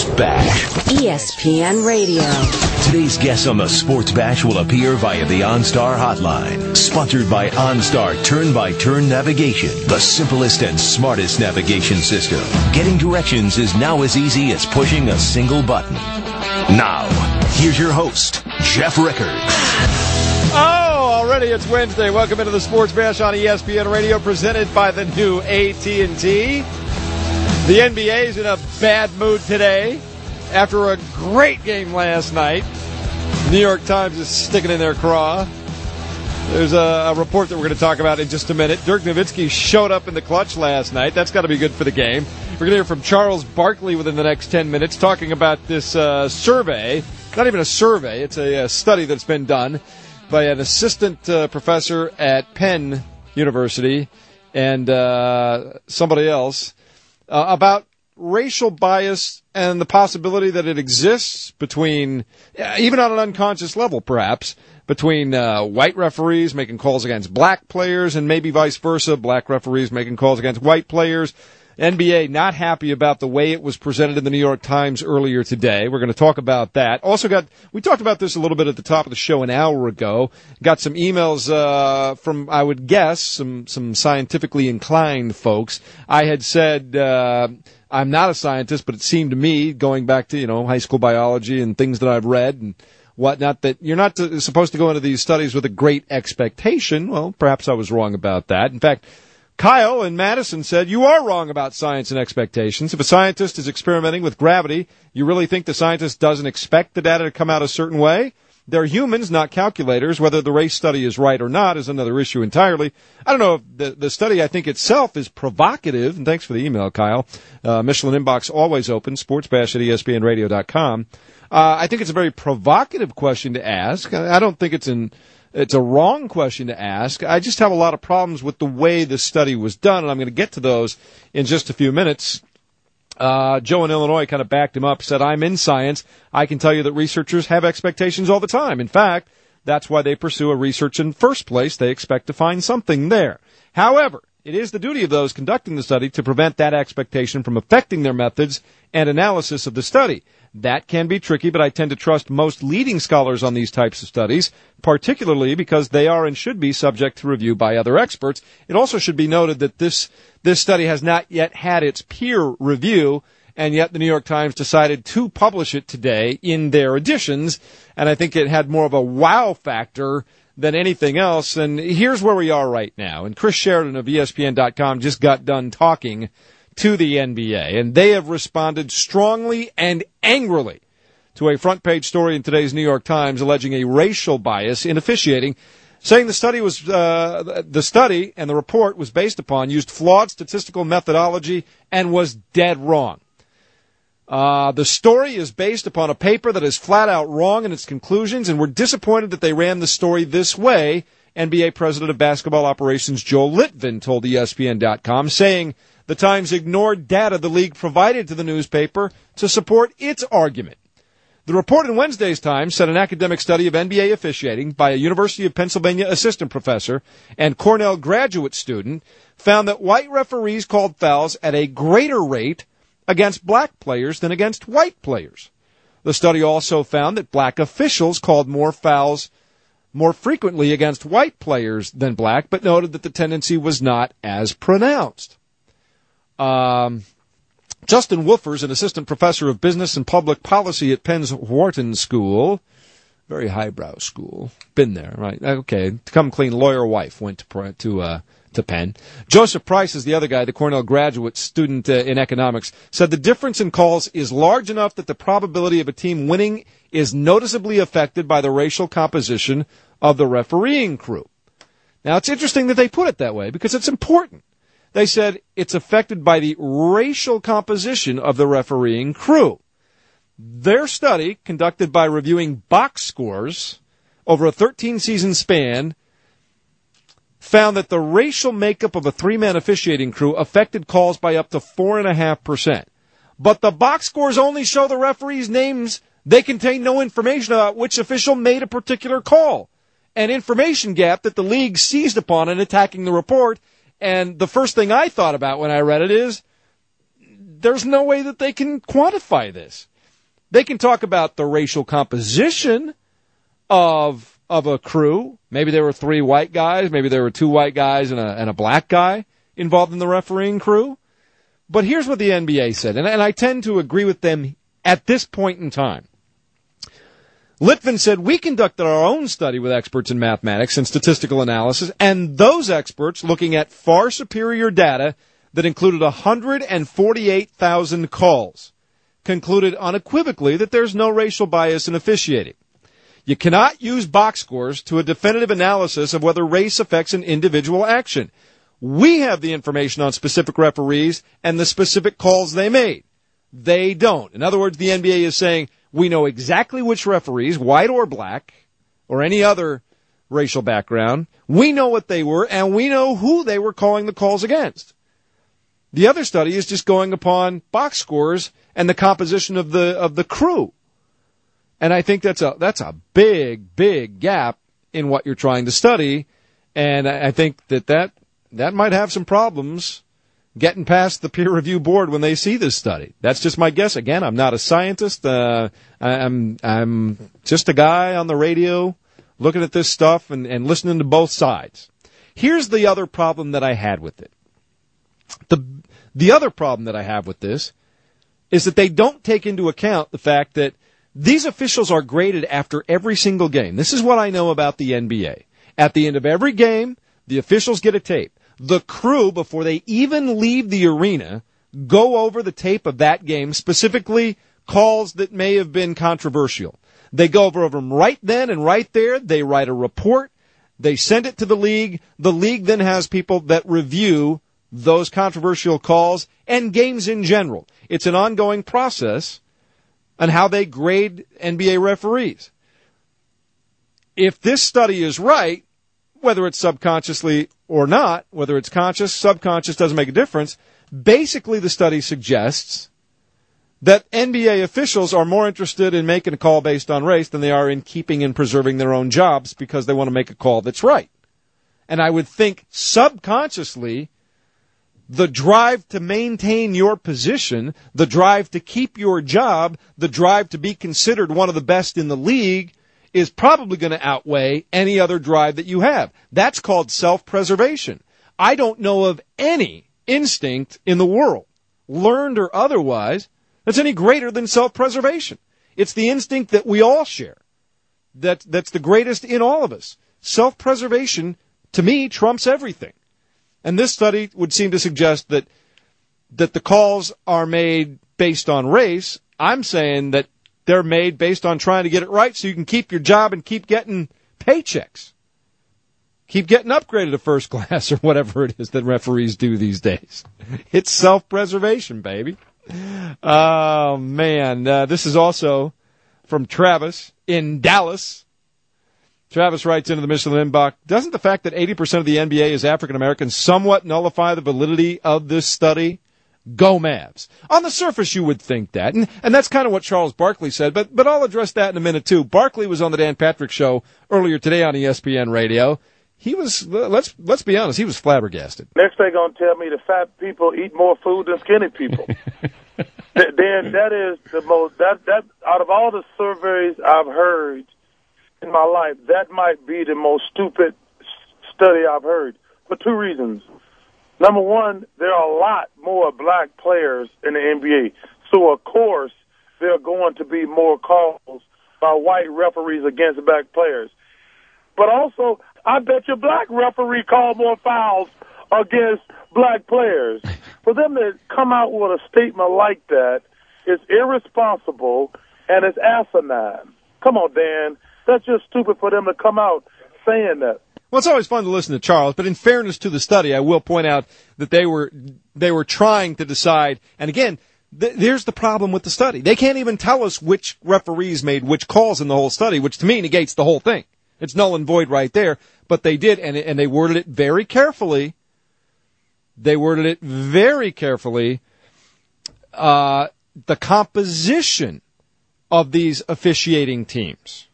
Sports Bash. ESPN Radio. Today's guests on the Sports Bash will appear via the OnStar hotline. Sponsored by OnStar Turn-by-Turn Navigation, the simplest and smartest navigation system. Getting directions is now as easy as pushing a single button. Now, here's your host, Jeff Rickard. Already it's Wednesday. Welcome into the Sports Bash on ESPN Radio, presented by the new AT&T. The NBA is in a bad mood today after a great game last night. New York Times is sticking in their craw. There's a report that we're going to talk about in just a minute. Dirk Nowitzki showed up in the clutch last night. That's got to be good for the game. We're going to hear from Charles Barkley within the next 10 minutes talking about this survey. Not even a survey. It's a study that's been done by an assistant professor at Penn University and somebody else about racial bias and the possibility that it exists between, even on an unconscious level perhaps, between white referees making calls against black players and maybe vice versa, black referees making calls against white players. NBA not happy about the way it was presented in the New York Times earlier today. We're going to talk about that. We talked about this a little bit at the top of the show an hour ago. Got some emails from, I would guess, some scientifically inclined folks. I had said I'm not a scientist, but it seemed to me, going back to high school biology and things that I've read and whatnot, that you're not supposed to go into these studies with a great expectation. Well, perhaps I was wrong about that. In fact, Kyle in Madison said, you are wrong about science and expectations. If a scientist is experimenting with gravity, you really think the scientist doesn't expect the data to come out a certain way? They're humans, not calculators. Whether the race study is right or not is another issue entirely. I don't know if the study, I think itself, is provocative. And thanks for the email, Kyle. Michelin inbox always open, sportsbash@espnradio.com. I think it's a very provocative question to ask. I don't think it's a wrong question to ask. I just have a lot of problems with the way this study was done, and I'm going to get to those in just a few minutes. Joe in Illinois kind of backed him up, said, I'm in science. I can tell you that researchers have expectations all the time. In fact, that's why they pursue a research in the first place. They expect to find something there. However, it is the duty of those conducting the study to prevent that expectation from affecting their methods and analysis of the study. That can be tricky, but I tend to trust most leading scholars on these types of studies, particularly because they are and should be subject to review by other experts. It also should be noted that this study has not yet had its peer review, and yet the New York Times decided to publish it today in their editions, and I think it had more of a wow factor than anything else. And here's where we are right now. And Chris Sheridan of ESPN.com just got done talking to the NBA, and they have responded strongly and angrily to a front-page story in today's New York Times alleging a racial bias in officiating, saying the study and the report was based upon used flawed statistical methodology and was dead wrong. The story is based upon a paper that is flat-out wrong in its conclusions, and we're disappointed that they ran the story this way, NBA President of Basketball Operations Joel Litvin told ESPN.com, saying the Times ignored data the league provided to the newspaper to support its argument. The report in Wednesday's Times said an academic study of NBA officiating by a University of Pennsylvania assistant professor and Cornell graduate student found that white referees called fouls at a greater rate against black players than against white players. The study also found that black officials called more fouls more frequently against white players than black, but noted that the tendency was not as pronounced. Justin Wolfers, an assistant professor of business and public policy at Penn's Wharton School, very highbrow school, been there, right? Okay, come clean lawyer wife went to Penn. Joseph Price is the other guy, the Cornell graduate student in economics, said the difference in calls is large enough that the probability of a team winning is noticeably affected by the racial composition of the refereeing crew. Now, it's interesting that they put it that way because it's important. They said it's affected by the racial composition of the refereeing crew. Their study, conducted by reviewing box scores over a 13-season span, found that the racial makeup of a three-man officiating crew affected calls by up to 4.5%. But the box scores only show the referees' names. They contain no information about which official made a particular call. An information gap that the league seized upon in attacking the report. And the first thing I thought about when I read it is, there's no way that they can quantify this. They can talk about the racial composition of a crew. Maybe there were 3 white guys. Maybe there were 2 white guys and a black guy involved in the refereeing crew. But here's what the NBA said, and I tend to agree with them at this point in time. Litvin said, we conducted our own study with experts in mathematics and statistical analysis, and those experts, looking at far superior data that included 148,000 calls, concluded unequivocally that there's no racial bias in officiating. You cannot use box scores to a definitive analysis of whether race affects an individual action. We have the information on specific referees and the specific calls they made. They don't. In other words, the NBA is saying, we know exactly which referees, white or black, or any other racial background. We know what they were, and we know who they were calling the calls against. The other study is just going upon box scores and the composition of the crew. And I think that's a big, big gap in what you're trying to study. And I think that might have some problems getting past the peer review board when they see this study. That's just my guess. Again, I'm not a scientist. I'm just a guy on the radio looking at this stuff and listening to both sides. Here's the other problem that I had with it. The other problem that I have with this is that they don't take into account the fact that these officials are graded after every single game. This is what I know about the NBA. At the end of every game, the officials get a tape. The crew, before they even leave the arena, go over the tape of that game, specifically calls that may have been controversial. They go over them right then and right there. They write a report. They send it to the league. The league then has people that review those controversial calls and games in general. It's an ongoing process on how they grade NBA referees. If this study is right, whether it's subconsciously or not, whether it's conscious, subconscious, doesn't make a difference. Basically, the study suggests that NBA officials are more interested in making a call based on race than they are in keeping and preserving their own jobs because they want to make a call that's right. And I would think subconsciously, the drive to maintain your position, the drive to keep your job, the drive to be considered one of the best in the league is probably going to outweigh any other drive that you have. That's called self-preservation. I don't know of any instinct in the world, learned or otherwise, that's any greater than self-preservation. It's the instinct that we all share. That's the greatest in all of us. Self-preservation, to me, trumps everything. And this study would seem to suggest that the calls are made based on race. I'm saying that they're made based on trying to get it right so you can keep your job and keep getting paychecks. Keep getting upgraded to first class or whatever it is that referees do these days. It's self-preservation, baby. Oh, man. This is also from Travis in Dallas. Travis writes into the Michelin inbox, doesn't the fact that 80% of the NBA is African American somewhat nullify the validity of this study? Go Mavs. On the surface, you would think that. And that's kind of what Charles Barkley said, but I'll address that in a minute, too. Barkley was on the Dan Patrick Show earlier today on ESPN Radio. He was, let's be honest, he was flabbergasted. Next they're going to tell me the fat people eat more food than skinny people. Then that is the most, that out of all the surveys I've heard in my life, that might be the most stupid study I've heard for two reasons. Number one, there are a lot more black players in the NBA, so of course there are going to be more calls by white referees against black players. But also, I bet your black referee called more fouls against black players. For them to come out with a statement like that is irresponsible and it's asinine. Come on, Dan. That's just stupid for them to come out saying that. Well, it's always fun to listen to Charles, but in fairness to the study, I will point out that they were trying to decide, and again, there's the problem with the study. They can't even tell us which referees made which calls in the whole study, which to me negates the whole thing. It's null and void right there, but they did, and they worded it very carefully. They worded it very carefully. The composition of these officiating teams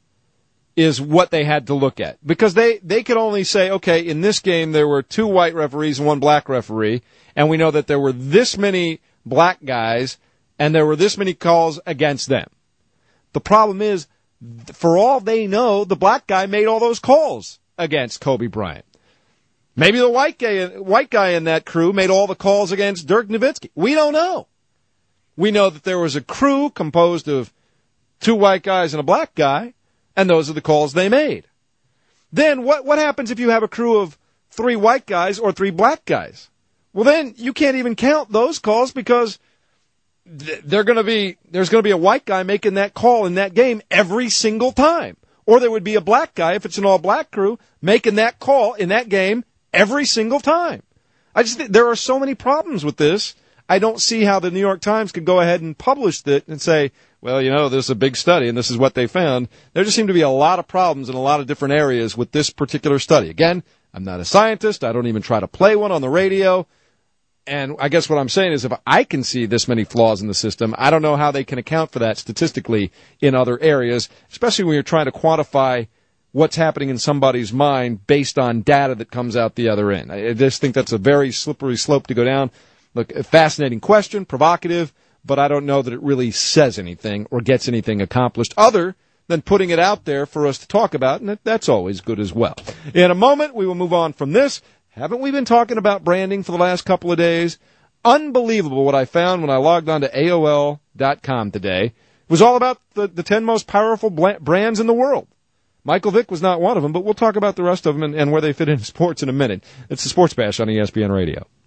is what they had to look at. Because they could only say, okay, in this game there were 2 white referees and 1 black referee, and we know that there were this many black guys and there were this many calls against them. The problem is, for all they know, the black guy made all those calls against Kobe Bryant. Maybe the white guy in that crew made all the calls against Dirk Nowitzki. We don't know. We know that there was a crew composed of 2 white guys and a black guy, and those are the calls they made. Then what happens if you have a crew of 3 white guys or 3 black guys? Well, then you can't even count those calls because there's going to be a white guy making that call in that game every single time. Or there would be a black guy, if it's an all-black crew, making that call in that game every single time. I just think there are so many problems with this. I don't see how the New York Times could go ahead and publish it and say, well, this is a big study and this is what they found. There just seem to be a lot of problems in a lot of different areas with this particular study. Again, I'm not a scientist. I don't even try to play one on the radio. And I guess what I'm saying is if I can see this many flaws in the system, I don't know how they can account for that statistically in other areas, especially when you're trying to quantify what's happening in somebody's mind based on data that comes out the other end. I just think that's a very slippery slope to go down. Look, a fascinating question, provocative, but I don't know that it really says anything or gets anything accomplished other than putting it out there for us to talk about, and that's always good as well. In a moment, we will move on from this. Haven't we been talking about branding for the last couple of days? Unbelievable what I found when I logged on to AOL.com today. It was all about the 10 most powerful brands in the world. Michael Vick was not one of them, but we'll talk about the rest of them and where they fit into sports in a minute. It's the Sports Bash on ESPN Radio.